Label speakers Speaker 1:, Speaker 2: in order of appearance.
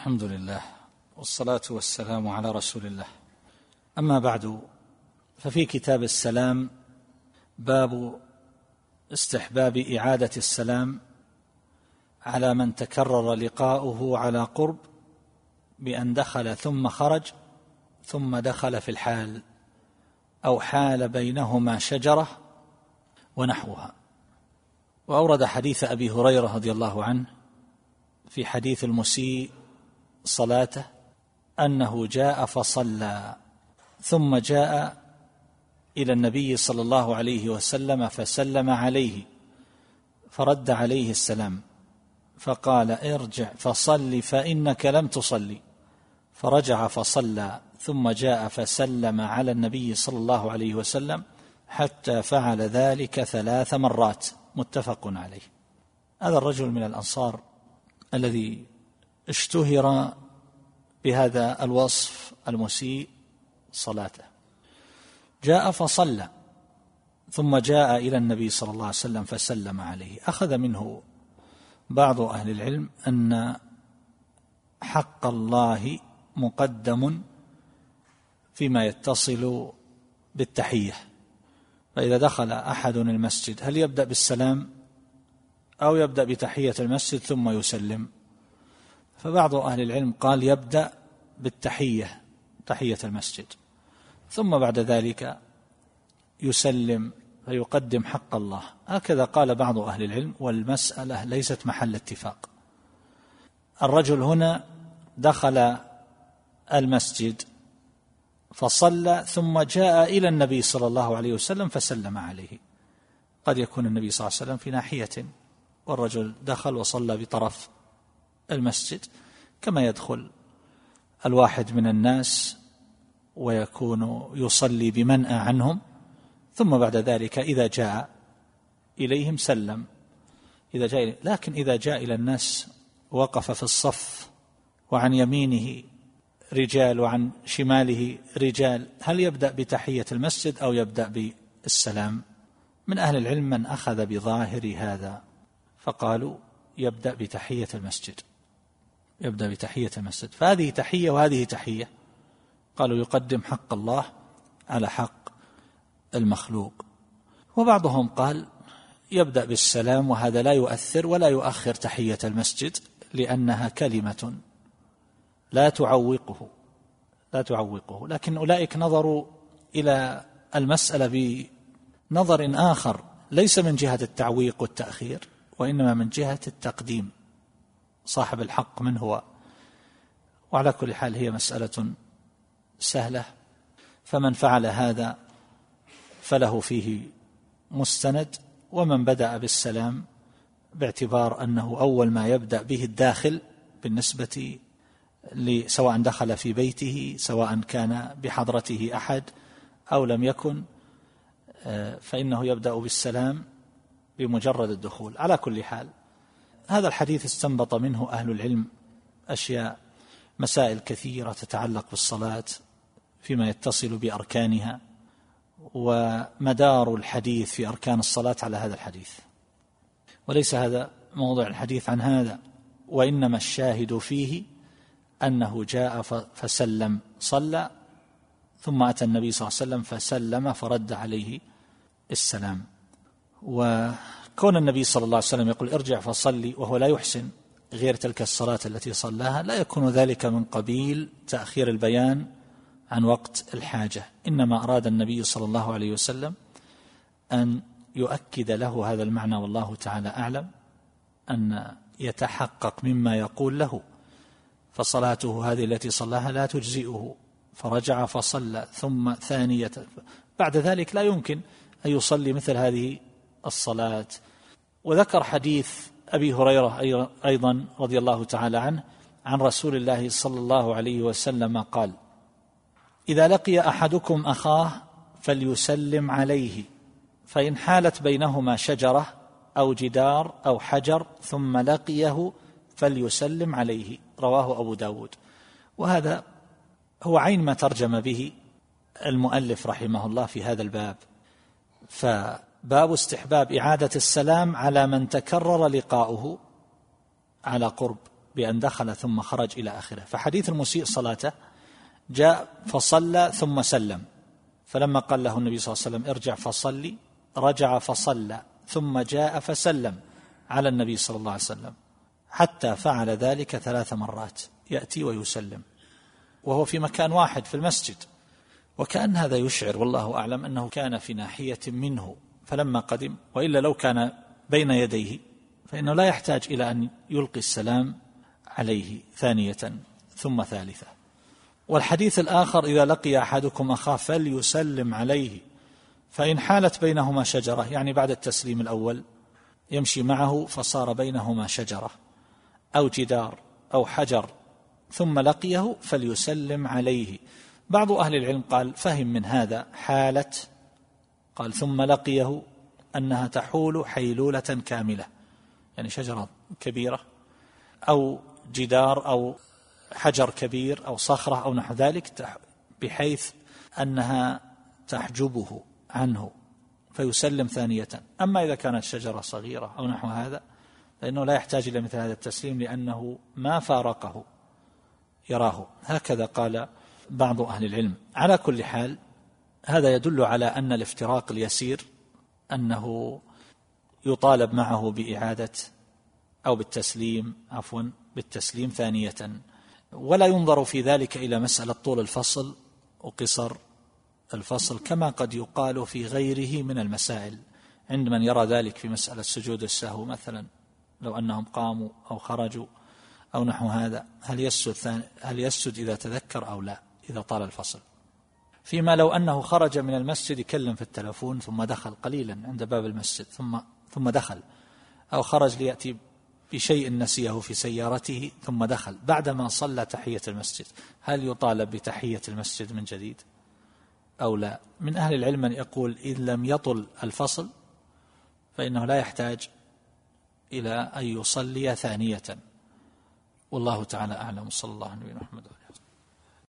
Speaker 1: الحمد لله والصلاة والسلام على رسول الله. أما بعد، ففي كتاب السلام باب استحباب إعادة السلام على من تكرر لقاؤه على قرب بأن دخل ثم خرج ثم دخل في الحال أو حال بينهما شجرة ونحوها. وأورد حديث أبي هريرة رضي الله عنه في حديث المسيء صلاته أنه جاء فصلى ثم جاء إلى النبي صلى الله عليه وسلم فسلم عليه فرد عليه السلام فقال: ارجع فصل فإنك لم تصلي. فرجع فصلى ثم جاء فسلم على النبي صلى الله عليه وسلم حتى فعل ذلك 3 مرات، متفق عليه. هذا الرجل من الأنصار الذي اشتهر بهذا الوصف المسيء صلاته، جاء فصلى ثم جاء إلى النبي صلى الله عليه وسلم فسلم عليه. أخذ منه بعض أهل العلم أن حق الله مقدم فيما يتصل بالتحية، فإذا دخل أحد المسجد هل يبدأ بالسلام أو يبدأ بتحية المسجد ثم يسلم؟ فبعض أهل العلم قال يبدأ بالتحية، تحية المسجد، ثم بعد ذلك يسلم فيقدم حق الله. هكذا قال بعض أهل العلم، والمسألة ليست محل اتفاق. الرجل هنا دخل المسجد فصلى ثم جاء إلى النبي صلى الله عليه وسلم فسلم عليه. قد يكون النبي صلى الله عليه وسلم في ناحية والرجل دخل وصلى بطرف المسجد، كما يدخل الواحد من الناس ويكون يصلي بمنأى عنهم، ثم بعد ذلك إذا جاء إليهم سلم. لكن إذا جاء إلى الناس وقف في الصف وعن يمينه رجال وعن شماله رجال، هل يبدأ بتحية المسجد أو يبدأ بالسلام؟ من أهل العلم من أخذ بظاهر هذا فقالوا يبدأ بتحية المسجد، يبدأ بتحية المسجد، فهذه تحية وهذه تحية. قالوا يقدم حق الله على حق المخلوق. وبعضهم قال يبدأ بالسلام، وهذا لا يؤثر ولا يؤخر تحية المسجد، لأنها كلمة لا تعوقه. لكن أولئك نظروا إلى المسألة بنظر آخر، ليس من جهة التعويق والتأخير، وإنما من جهة التقديم، صاحب الحق من هو. وعلى كل حال هي مسألة سهلة، فمن فعل هذا فله فيه مستند، ومن بدأ بالسلام باعتبار أنه أول ما يبدأ به الداخل بالنسبة سواء دخل في بيته، سواء كان بحضرته أحد أو لم يكن، فإنه يبدأ بالسلام بمجرد الدخول. على كل حال هذا الحديث استنبط منه أهل العلم أشياء، مسائل كثيرة تتعلق بالصلاة فيما يتصل بأركانها، ومدار الحديث في أركان الصلاة على هذا الحديث، وليس هذا موضوع الحديث عن هذا، وإنما الشاهد فيه أنه جاء فسلم، صلى ثم أتى النبي صلى الله عليه وسلم فسلم فرد عليه السلام. وكون النبي صلى الله عليه وسلم يقول ارجع فصلي وهو لا يحسن غير تلك الصلاة التي صلاها، لا يكون ذلك من قبيل تأخير البيان عن وقت الحاجة، إنما أراد النبي صلى الله عليه وسلم أن يؤكد له هذا المعنى، والله تعالى أعلم، أن يتحقق مما يقول له، فصلاته هذه التي صلاها لا تجزئه، فرجع فصلى ثم ثانية، بعد ذلك لا يمكن أن يصلي مثل هذه الصلاة. وذكر حديث أبي هريرة أيضا رضي الله تعالى عنه عن رسول الله صلى الله عليه وسلم قال: إذا لقي أحدكم أخاه فليسلم عليه، فإن حالت بينهما شجرة أو جدار أو حجر ثم لقيه فليسلم عليه. رواه أبو داود. وهذا هو عين ما ترجم به المؤلف رحمه الله في هذا الباب. فباب استحباب إعادة السلام على من تكرر لقاؤه على قرب بأن دخل ثم خرج إلى آخره. فحديث المسيء صلاته جاء فصلى ثم سلم، فلما قال له النبي صلى الله عليه وسلم ارجع فصلي رجع فصلى ثم جاء فسلم على النبي صلى الله عليه وسلم، حتى فعل ذلك 3 مرات، يأتي ويسلم وهو في مكان واحد في المسجد. وكأن هذا يشعر والله أعلم أنه كان في ناحية منه فلما قدم، وإلا لو كان بين يديه فإنه لا يحتاج إلى أن يلقي السلام عليه ثانية ثم ثالثة. والحديث الآخر إذا لقي أحدكم أخاه فليسلم عليه، فإن حالت بينهما شجرة، يعني بعد التسليم الأول يمشي معه فصار بينهما شجرة أو جدار أو حجر ثم لقيه فليسلم عليه. بعض أهل العلم قال فهم من هذا حالة، قال ثم لقيه أنها تحول حيلولة كاملة، يعني شجرة كبيرة أو جدار أو حجر كبير أو صخرة أو نحو ذلك، بحيث أنها تحجبه عنه فيسلم ثانية. أما إذا كانت شجرة صغيرة أو نحو هذا فإنه لا يحتاج إلى مثل هذا التسليم، لأنه ما فارقه يراه. هكذا قال بعض أهل العلم. على كل حال هذا يدل على أن الافتراق اليسير أنه يطالب معه بإعادة أو بالتسليم ثانية، ولا ينظر في ذلك إلى مسألة طول الفصل وقصر الفصل، كما قد يقال في غيره من المسائل عند من يرى ذلك في مسألة سجود السهو مثلا، لو أنهم قاموا أو خرجوا أو نحو هذا، هل يسجد إذا تذكر أو لا إذا طال الفصل. فيما لو أنه خرج من المسجد يكلم في التلفون ثم دخل قليلا عند باب المسجد ثم دخل، أو خرج ليأتي بشيء نسيه في سيارته ثم دخل بعدما صلى تحية المسجد، هل يطالب بتحية المسجد من جديد أو لا؟ من أهل العلم من يقول إن لم يطل الفصل فإنه لا يحتاج إلى أن يصلي ثانية، والله تعالى أعلم. صلى الله عليه وسلم.